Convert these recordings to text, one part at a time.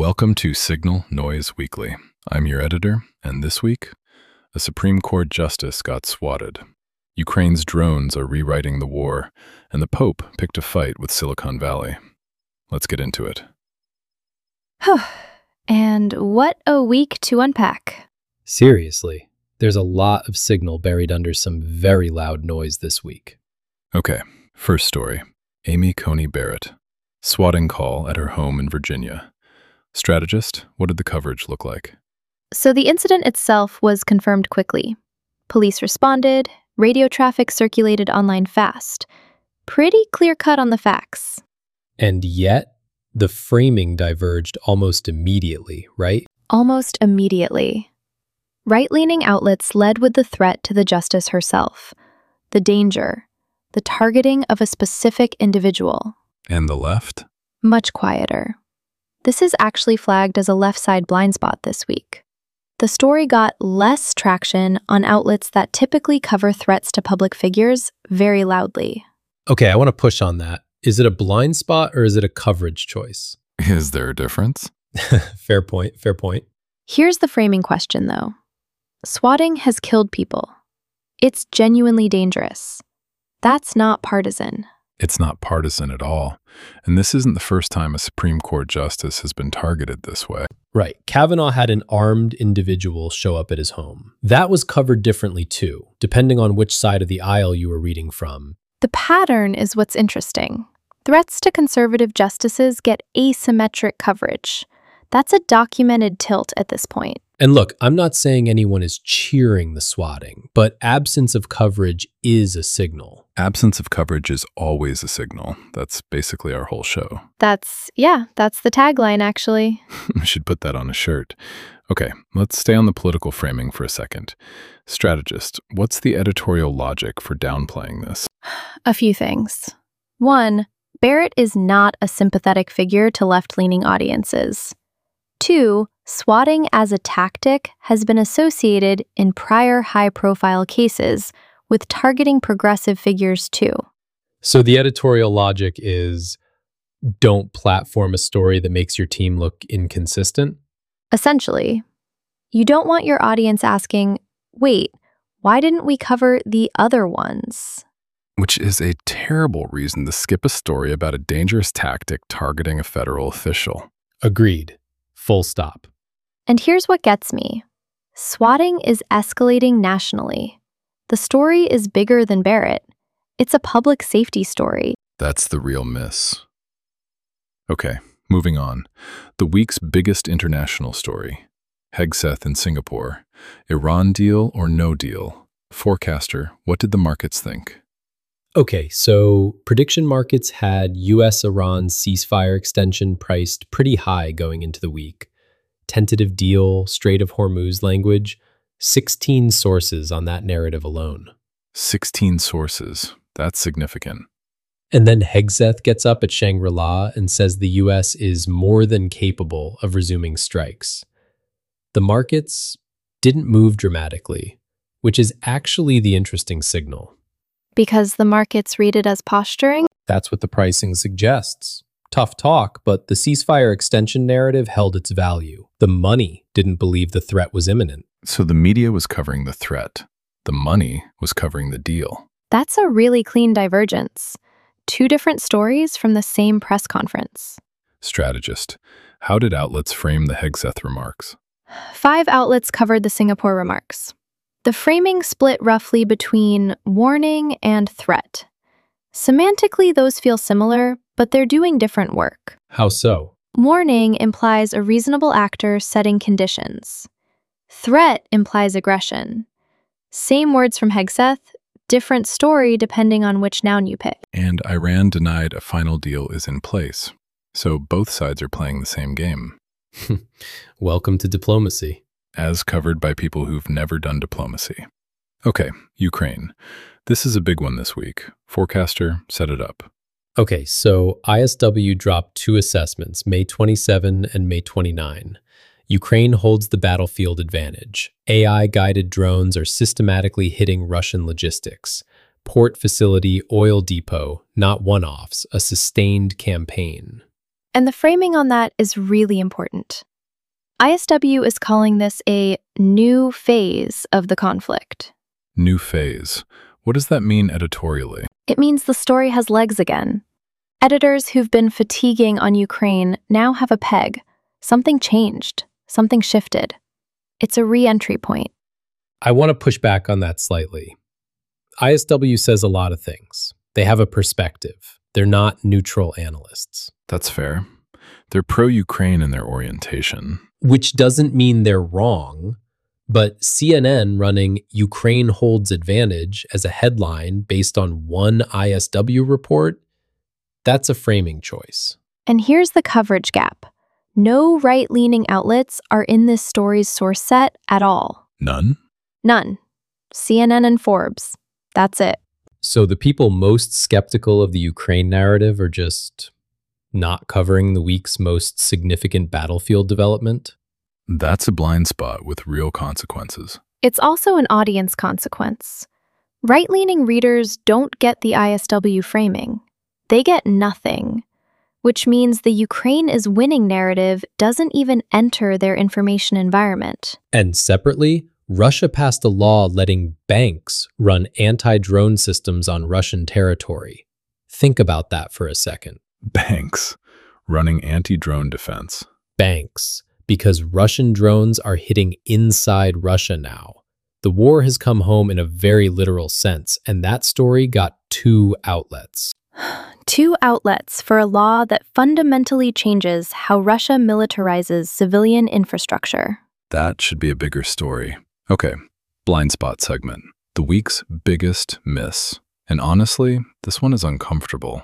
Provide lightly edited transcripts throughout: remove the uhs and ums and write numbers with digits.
Welcome to Signal Noise Weekly. I'm your editor, and this week, a Supreme Court justice got swatted. Ukraine's drones are rewriting the war, and the Pope picked a fight with Silicon Valley. Let's get into it. And what a week to unpack. Seriously, there's a lot of signal buried under some very loud noise this week. Okay, first story. Amy Coney Barrett. Swatting call at her home in Virginia. Strategist, what did the coverage look like? So the incident itself was confirmed quickly. Police responded, radio traffic circulated online fast. Pretty clear-cut on the facts. And yet, the framing diverged almost immediately, right? Almost immediately. Right-leaning outlets led with the threat to the justice herself, the danger, the targeting of a specific individual. And the left? Much quieter. This is actually flagged as a left-side blind spot this week. The story got less traction on outlets that typically cover threats to public figures very loudly. Okay, I want to push on that. Is it a blind spot or is it a coverage choice? Is there a difference? Fair point, fair point. Here's the framing question, though. Swatting has killed people. It's genuinely dangerous. That's not partisan. It's not partisan at all. And this isn't the first time a Supreme Court justice has been targeted this way. Right. Kavanaugh had an armed individual show up at his home. That was covered differently too, depending on which side of the aisle you were reading from. The pattern is what's interesting. Threats to conservative justices get asymmetric coverage. That's a documented tilt at this point. And look, I'm not saying anyone is cheering the swatting, but absence of coverage is a signal. Absence of coverage is always a signal. That's basically our whole show. That's the tagline, actually. We should put that on a shirt. Okay, let's stay on the political framing for a second. Strategist, what's the editorial logic for downplaying this? A few things. One, Barrett is not a sympathetic figure to left-leaning audiences. Two, swatting as a tactic has been associated in prior high-profile cases with targeting progressive figures too. So the editorial logic is, don't platform a story that makes your team look inconsistent? Essentially, you don't want your audience asking, wait, why didn't we cover the other ones? Which is a terrible reason to skip a story about a dangerous tactic targeting a federal official. Agreed. Full stop. And here's what gets me. Swatting is escalating nationally. The story is bigger than Barrett. It's a public safety story. That's the real miss. Okay, moving on. The week's biggest international story. Hegseth in Singapore. Iran deal or no deal? Forecaster, what did the markets think? Okay, so prediction markets had US-Iran ceasefire extension priced pretty high going into the week. Tentative deal, Strait of Hormuz language, 16 sources on that narrative alone. 16 sources. That's significant. And then Hegseth gets up at Shangri-La and says the US is more than capable of resuming strikes. The markets didn't move dramatically, which is actually the interesting signal. Because the markets read it as posturing? That's what the pricing suggests. Tough talk, but the ceasefire extension narrative held its value. The money didn't believe the threat was imminent. So the media was covering the threat. The money was covering the deal. That's a really clean divergence. Two different stories from the same press conference. Strategist, how did outlets frame the Hegseth remarks? 5 outlets covered the Singapore remarks. The framing split roughly between warning and threat. Semantically, those feel similar, but they're doing different work. How so? Warning implies a reasonable actor setting conditions. Threat implies aggression. Same words from Hegseth, different story depending on which noun you pick. And Iran denied a final deal is in place. So both sides are playing the same game. Welcome to diplomacy. As covered by people who've never done diplomacy. Okay, Ukraine. This is a big one this week. Forecaster, set it up. Okay, so ISW dropped 2 assessments, May 27 and May 29. Ukraine holds the battlefield advantage. AI-guided drones are systematically hitting Russian logistics. Port facility, oil depot, not one-offs, a sustained campaign. And the framing on that is really important. ISW is calling this a new phase of the conflict. New phase. What does that mean editorially? It means the story has legs again. Editors who've been fatiguing on Ukraine now have a peg. Something changed. Something shifted. It's a re-entry point. I want to push back on that slightly. ISW says a lot of things. They have a perspective. They're not neutral analysts. That's fair. They're pro-Ukraine in their orientation. Which doesn't mean they're wrong, but CNN running Ukraine holds advantage as a headline based on one ISW report, that's a framing choice. And here's the coverage gap. No right-leaning outlets are in this story's source set at all. None? None. CNN and Forbes. That's it. So the people most skeptical of the Ukraine narrative are just not covering the week's most significant battlefield development? That's a blind spot with real consequences. It's also an audience consequence. Right-leaning readers don't get the ISW framing. They get nothing, which means the Ukraine is winning narrative doesn't even enter their information environment. And separately, Russia passed a law letting banks run anti-drone systems on Russian territory. Think about that for a second. Banks running anti-drone defense. Banks, because Russian drones are hitting inside Russia now. The war has come home in a very literal sense, and that story got 2 outlets. 2 outlets for a law that fundamentally changes how Russia militarizes civilian infrastructure. That should be a bigger story. Okay, blind spot segment. The week's biggest miss. And honestly, this one is uncomfortable.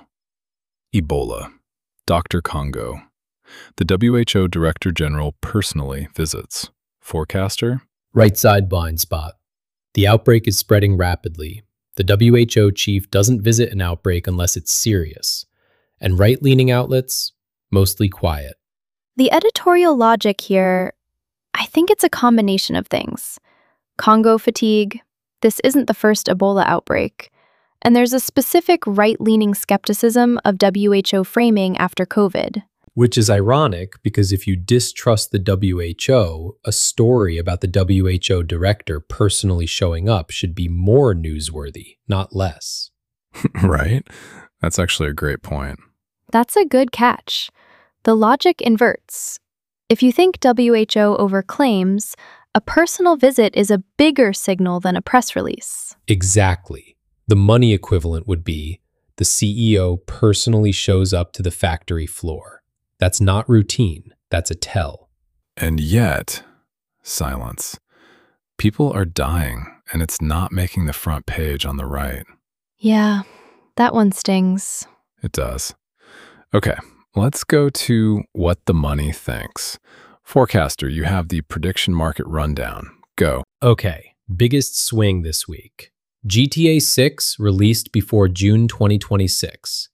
Ebola. Dr. Congo. The WHO Director General personally visits. Forecaster? Right side blind spot. The outbreak is spreading rapidly. The WHO chief doesn't visit an outbreak unless it's serious. And right-leaning outlets, mostly quiet. The editorial logic here, I think it's a combination of things. Congo fatigue. This isn't the first Ebola outbreak. And there's a specific right-leaning skepticism of WHO framing after COVID. Which is ironic because if you distrust the WHO, a story about the WHO director personally showing up should be more newsworthy, not less. Right? That's actually a great point. That's a good catch. The logic inverts. If you think WHO overclaims, a personal visit is a bigger signal than a press release. Exactly. The money equivalent would be the CEO personally shows up to the factory floor. That's not routine. That's a tell. And yet, silence. People are dying, and it's not making the front page on the right. Yeah, that one stings. It does. Okay, let's go to what the money thinks. Forecaster, you have the prediction market rundown. Go. Okay, biggest swing this week. GTA 6 released before June 2026.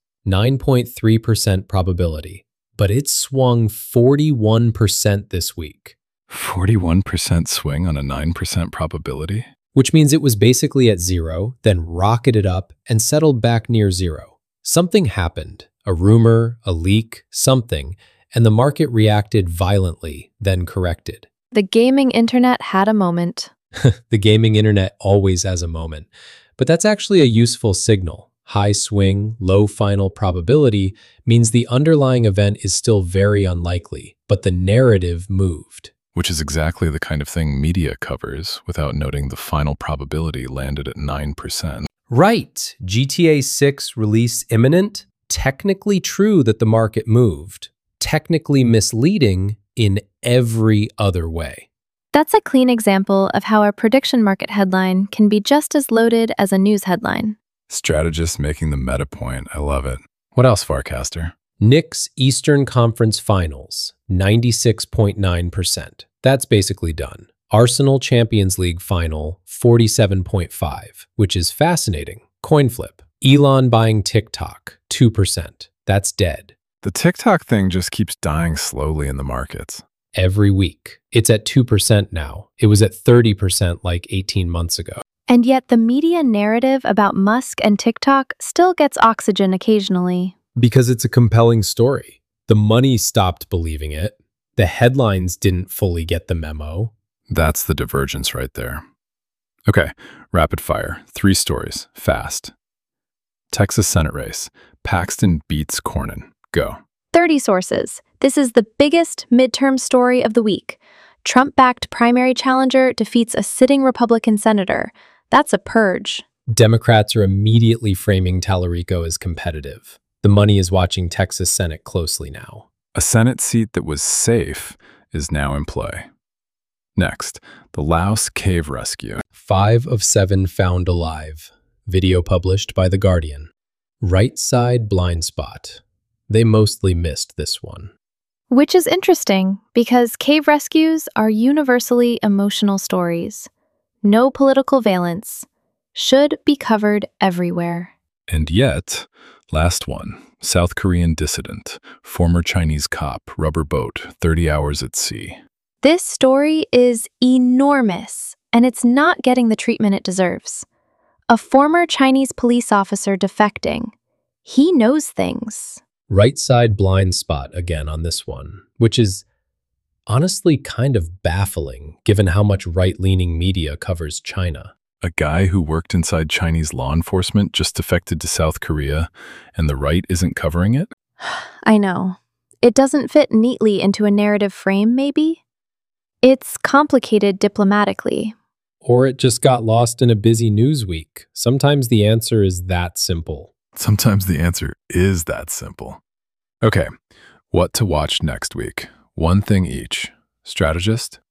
9.3% probability. But it swung 41% this week. 41% swing on a 9% probability? Which means it was basically at 0, then rocketed up and settled back near 0. Something happened. A rumor, a leak, something, and the market reacted violently, then corrected. The gaming internet had a moment. The gaming internet always has a moment. But that's actually a useful signal. High swing, low final probability means the underlying event is still very unlikely, but the narrative moved. Which is exactly the kind of thing media covers without noting the final probability landed at 9%. Right. GTA 6 release imminent? Technically true that the market moved. Technically misleading in every other way. That's a clean example of how a prediction market headline can be just as loaded as a news headline. Strategist making the meta point. I love it. What else, Forecaster? Knicks Eastern Conference Finals, 96.9%. That's basically done. Arsenal Champions League Final, 47.5%, which is fascinating. Coin flip. Elon buying TikTok, 2%. That's dead. The TikTok thing just keeps dying slowly in the markets. Every week. It's at 2% now. It was at 30% like 18 months ago. And yet the media narrative about Musk and TikTok still gets oxygen occasionally. Because it's a compelling story. The money stopped believing it. The headlines didn't fully get the memo. That's the divergence right there. Okay, rapid fire. 3 stories. Fast. Texas Senate race. Paxton beats Cornyn. Go. 30 sources. This is the biggest midterm story of the week. Trump-backed primary challenger defeats a sitting Republican senator. That's a purge. Democrats are immediately framing Tallarico as competitive. The money is watching Texas Senate closely now. A Senate seat that was safe is now in play. Next, the Laos cave rescue. 5 of 7 found alive. Video published by The Guardian. Right side blind spot. They mostly missed this one. Which is interesting, because cave rescues are universally emotional stories. No political valence. Should be covered everywhere. And yet, last one, South Korean dissident, former Chinese cop, rubber boat, 30 hours at sea. This story is enormous, and it's not getting the treatment it deserves. A former Chinese police officer defecting. He knows things. Right side blind spot again on this one, which is honestly kind of baffling given how much right-leaning media covers China. A guy who worked inside Chinese law enforcement just defected to South Korea, and the right isn't covering it? I know. It doesn't fit neatly into a narrative frame, maybe? It's complicated diplomatically. Or it just got lost in a busy news week. Sometimes the answer is that simple. Sometimes the answer is that simple. Okay, what to watch next week? One thing each. Strategist?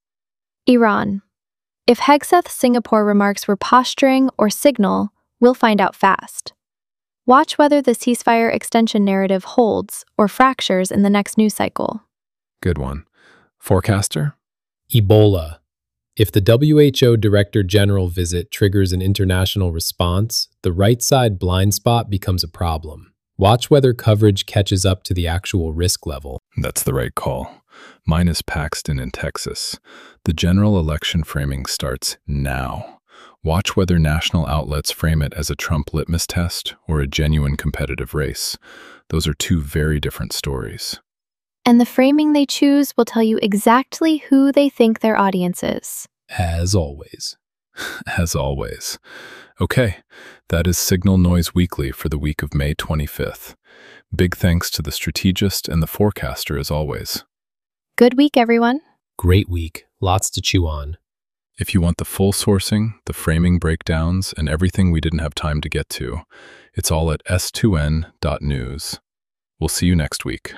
Iran. If Hegseth's Singapore remarks were posturing or signal, we'll find out fast. Watch whether the ceasefire extension narrative holds or fractures in the next news cycle. Good one. Forecaster? Ebola. If the WHO Director General visit triggers an international response, the right side blind spot becomes a problem. Watch whether coverage catches up to the actual risk level. That's the right call. Mine is Paxton in Texas. The general election framing starts now. Watch whether national outlets frame it as a Trump litmus test or a genuine competitive race. Those are 2 very different stories. And the framing they choose will tell you exactly who they think their audience is. As always. As always. Okay, that is Signal Noise Weekly for the week of May 25th. Big thanks to the strategist and the forecaster as always. Good week, everyone. Great week. Lots to chew on. If you want the full sourcing, the framing breakdowns, and everything we didn't have time to get to, it's all at s2n.news. We'll see you next week.